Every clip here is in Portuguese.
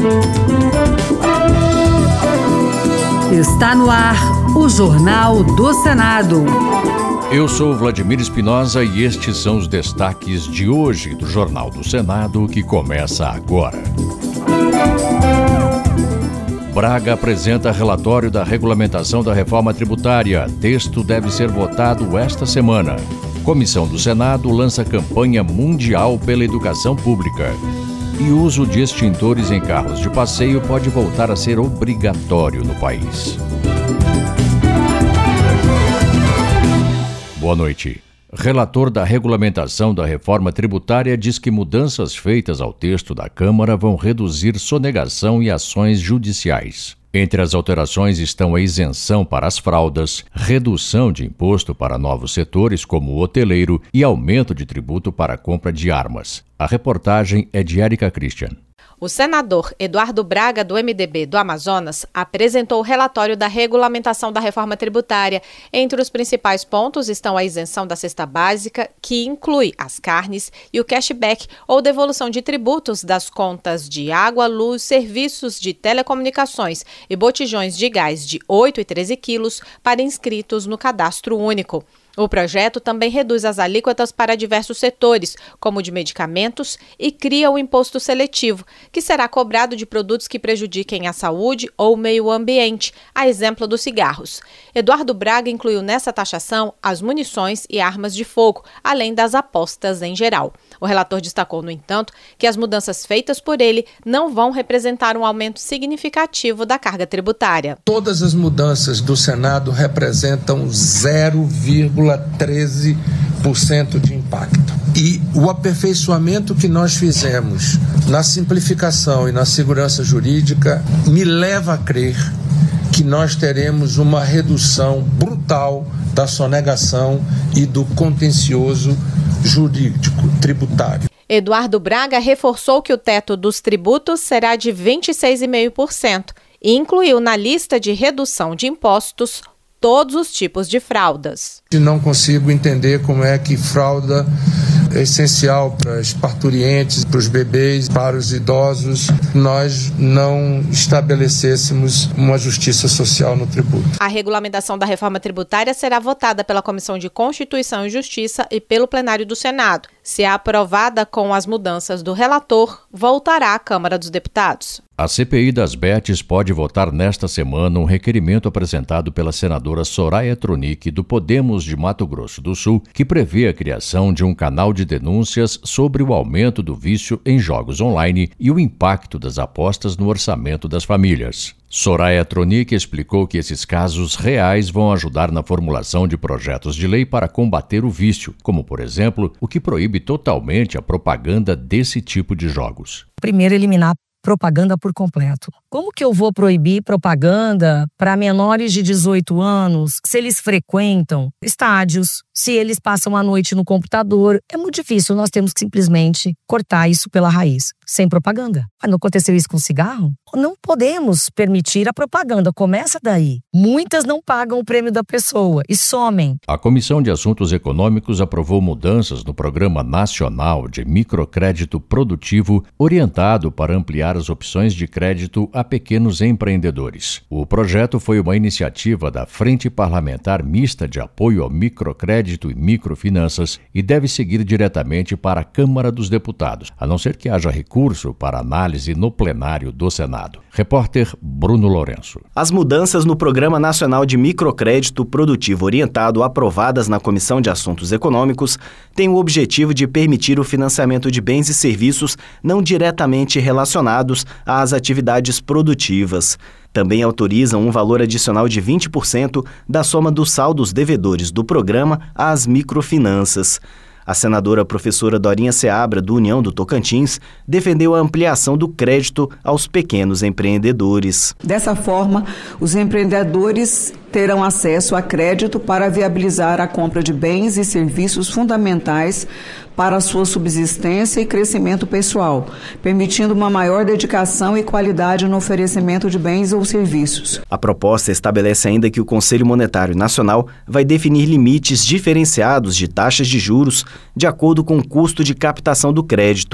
Está no ar o Jornal do Senado. Eu sou Vladimir Espinosa e estes são os destaques de hoje do Jornal do Senado, que começa agora. Braga apresenta relatório da regulamentação da reforma tributária. Texto deve ser votado esta semana. Comissão do Senado lança campanha mundial pela educação pública. E o uso de extintores em carros de passeio pode voltar a ser obrigatório no país. Boa noite. Relator da regulamentação da reforma tributária diz que mudanças feitas ao texto da Câmara vão reduzir sonegação e ações judiciais. Entre as alterações estão a isenção para as fraudas, redução de imposto para novos setores como o hoteleiro e aumento de tributo para a compra de armas. A reportagem é de Érica Christian. O senador Eduardo Braga, do MDB do Amazonas, apresentou o relatório da regulamentação da reforma tributária. Entre os principais pontos estão a isenção da cesta básica, que inclui as carnes, e o cashback, ou devolução de tributos das contas de água, luz, serviços de telecomunicações e botijões de gás de 8 e 13 quilos para inscritos no cadastro único. O projeto também reduz as alíquotas para diversos setores, como o de medicamentos, e cria o imposto seletivo, que será cobrado de produtos que prejudiquem a saúde ou o meio ambiente, a exemplo dos cigarros. Eduardo Braga incluiu nessa taxação as munições e armas de fogo, além das apostas em geral. O relator destacou, no entanto, que as mudanças feitas por ele não vão representar um aumento significativo da carga tributária. Todas as mudanças do Senado representam 0,13% de impacto. E o aperfeiçoamento que nós fizemos na simplificação e na segurança jurídica me leva a crer que nós teremos uma redução brutal da sonegação e do contencioso jurídico tributário. Eduardo Braga reforçou que o teto dos tributos será de 26,5% e incluiu na lista de redução de impostos todos os tipos de fraldas. Não consigo entender como é que fralda é essencial para as parturientes, para os bebês, para os idosos, nós não estabelecêssemos uma justiça social no tributo. A regulamentação da reforma tributária será votada pela Comissão de Constituição e Justiça e pelo plenário do Senado. Se aprovada com as mudanças do relator, voltará à Câmara dos Deputados. A CPI das Bets pode votar nesta semana um requerimento apresentado pela senadora Soraya Tronic, do Podemos de Mato Grosso do Sul, que prevê a criação de um canal de denúncias sobre o aumento do vício em jogos online e o impacto das apostas no orçamento das famílias. Soraya Tronic explicou que esses casos reais vão ajudar na formulação de projetos de lei para combater o vício, como, por exemplo, o que proíbe totalmente a propaganda desse tipo de jogos. Primeiro, eliminar propaganda por completo. Como que eu vou proibir propaganda para menores de 18 anos se eles frequentam estádios, se eles passam a noite no computador? É muito difícil, nós temos que simplesmente cortar isso pela raiz, sem propaganda. Mas não aconteceu isso com cigarro? Não podemos permitir a propaganda, começa daí. Muitas não pagam o prêmio da pessoa e somem. A Comissão de Assuntos Econômicos aprovou mudanças no Programa Nacional de Microcrédito Produtivo, orientado para ampliar as opções de crédito a pequenos empreendedores. O projeto foi uma iniciativa da Frente Parlamentar Mista de Apoio ao Microcrédito e Microfinanças e deve seguir diretamente para a Câmara dos Deputados, a não ser que haja recurso para análise no plenário do Senado. Repórter Bruno Lourenço. As mudanças no Programa Nacional de Microcrédito Produtivo Orientado, aprovadas na Comissão de Assuntos Econômicos, têm o objetivo de permitir o financiamento de bens e serviços não diretamente relacionados às atividades produtivas. Também autorizam um valor adicional de 20% da soma dos saldos devedores do programa às microfinanças. A senadora professora Dorinha Seabra, do União do Tocantins, defendeu a ampliação do crédito aos pequenos empreendedores. Dessa forma, os empreendedores terão acesso a crédito para viabilizar a compra de bens e serviços fundamentais para a sua subsistência e crescimento pessoal, permitindo uma maior dedicação e qualidade no oferecimento de bens ou serviços. A proposta estabelece ainda que o Conselho Monetário Nacional vai definir limites diferenciados de taxas de juros de acordo com o custo de captação do crédito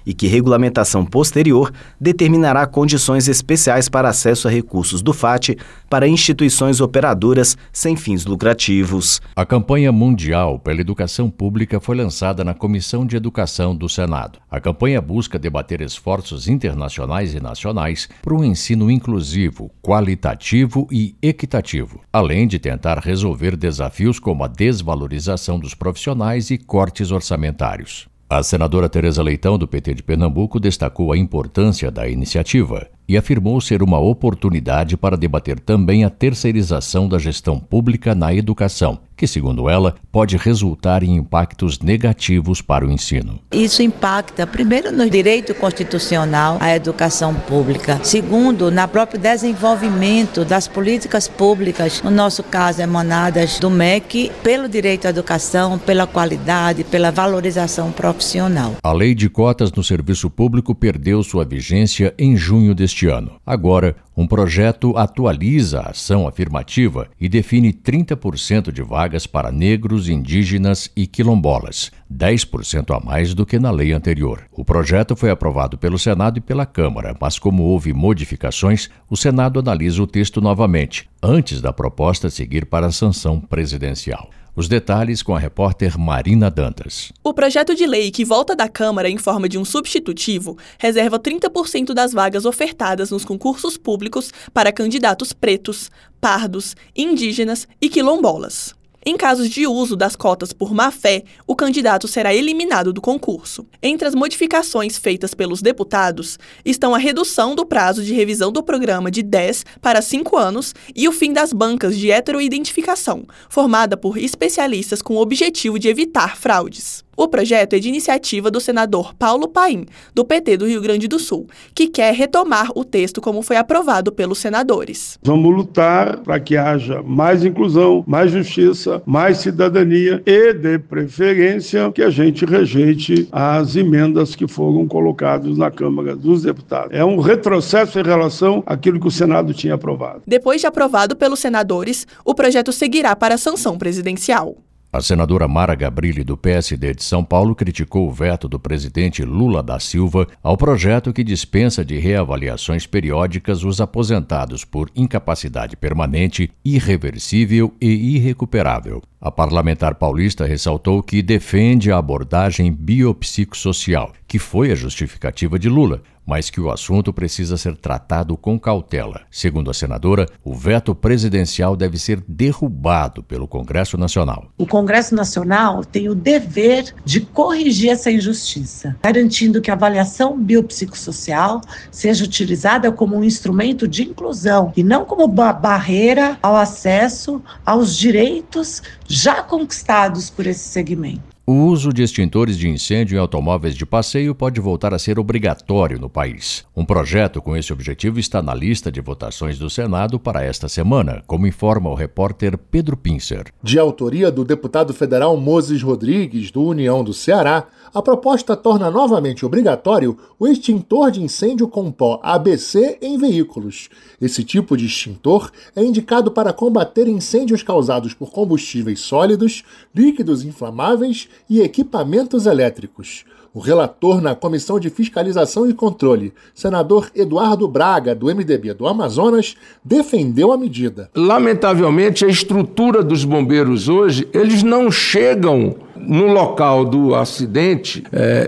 e que regulamentação posterior determinará condições especiais para acesso a recursos do FAT para instituições operadoras sem fins lucrativos. A campanha mundial pela educação pública foi lançada na Comissão de Educação do Senado. A campanha busca debater esforços internacionais e nacionais para um ensino inclusivo, qualitativo e equitativo, além de tentar resolver desafios como a desvalorização dos profissionais e cortes orçamentários. A senadora Tereza Leitão, do PT de Pernambuco, destacou a importância da iniciativa e afirmou ser uma oportunidade para debater também a terceirização da gestão pública na educação, que, segundo ela, pode resultar em impactos negativos para o ensino. Isso impacta, primeiro, no direito constitucional à educação pública, segundo, no próprio desenvolvimento das políticas públicas, no nosso caso, emanadas do MEC, pelo direito à educação, pela qualidade, pela valorização profissional. A lei de cotas no serviço público perdeu sua vigência em junho deste ano. Agora, um projeto atualiza a ação afirmativa e define 30% de vagas para negros, indígenas e quilombolas, 10% a mais do que na lei anterior. O projeto foi aprovado pelo Senado e pela Câmara, mas como houve modificações, o Senado analisa o texto novamente, antes da proposta seguir para a sanção presidencial. Os detalhes com a repórter Marina Dantas. O projeto de lei que volta da Câmara em forma de um substitutivo reserva 30% das vagas ofertadas nos concursos públicos para candidatos pretos, pardos, indígenas e quilombolas. Em casos de uso das cotas por má-fé, o candidato será eliminado do concurso. Entre as modificações feitas pelos deputados estão a redução do prazo de revisão do programa de 10 para 5 anos e o fim das bancas de heteroidentificação, formada por especialistas com o objetivo de evitar fraudes. O projeto é de iniciativa do senador Paulo Paim, do PT do Rio Grande do Sul, que quer retomar o texto como foi aprovado pelos senadores. Vamos lutar para que haja mais inclusão, mais justiça, mais cidadania e, de preferência, que a gente rejeite as emendas que foram colocadas na Câmara dos Deputados. É um retrocesso em relação àquilo que o Senado tinha aprovado. Depois de aprovado pelos senadores, o projeto seguirá para a sanção presidencial. A senadora Mara Gabrilli, do PSD de São Paulo, criticou o veto do presidente Lula da Silva ao projeto que dispensa de reavaliações periódicas os aposentados por incapacidade permanente, irreversível e irrecuperável. A parlamentar paulista ressaltou que defende a abordagem biopsicossocial, que foi a justificativa de Lula, mas que o assunto precisa ser tratado com cautela. Segundo a senadora, o veto presidencial deve ser derrubado pelo Congresso Nacional. O Congresso Nacional tem o dever de corrigir essa injustiça, garantindo que a avaliação biopsicossocial seja utilizada como um instrumento de inclusão e não como uma barreira ao acesso aos direitos já conquistados por esse segmento. O uso de extintores de incêndio em automóveis de passeio pode voltar a ser obrigatório no país. Um projeto com esse objetivo está na lista de votações do Senado para esta semana, como informa o repórter Pedro Pincer. De autoria do deputado federal Moses Rodrigues, do União do Ceará, a proposta torna novamente obrigatório o extintor de incêndio com pó ABC em veículos. Esse tipo de extintor é indicado para combater incêndios causados por combustíveis sólidos, líquidos inflamáveis e equipamentos elétricos. O relator na Comissão de Fiscalização e Controle, senador Eduardo Braga, do MDB do Amazonas, defendeu a medida. Lamentavelmente, a estrutura dos bombeiros hoje, eles não chegam no local do acidente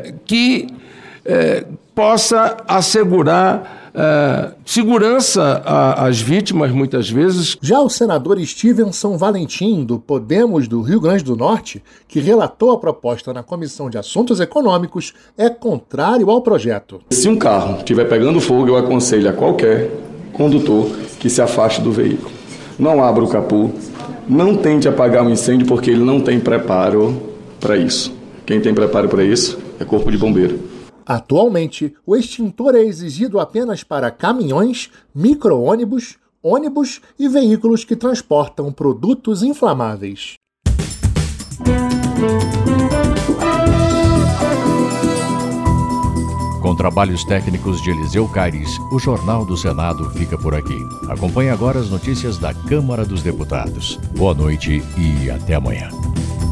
que possa assegurar segurança às vítimas, muitas vezes. Já o senador Stevenson Valentim, do Podemos do Rio Grande do Norte, que relatou a proposta na Comissão de Assuntos Econômicos, é contrário ao projeto. Se um carro estiver pegando fogo, eu aconselho a qualquer condutor que se afaste do veículo. Não abra o capô, não tente apagar um incêndio porque ele não tem preparo para isso. Quem tem preparo para isso é Corpo de Bombeiro. Atualmente, o extintor é exigido apenas para caminhões, micro-ônibus, ônibus e veículos que transportam produtos inflamáveis. Com trabalhos técnicos de Eliseu Caires, o Jornal do Senado fica por aqui. Acompanhe agora as notícias da Câmara dos Deputados. Boa noite e até amanhã.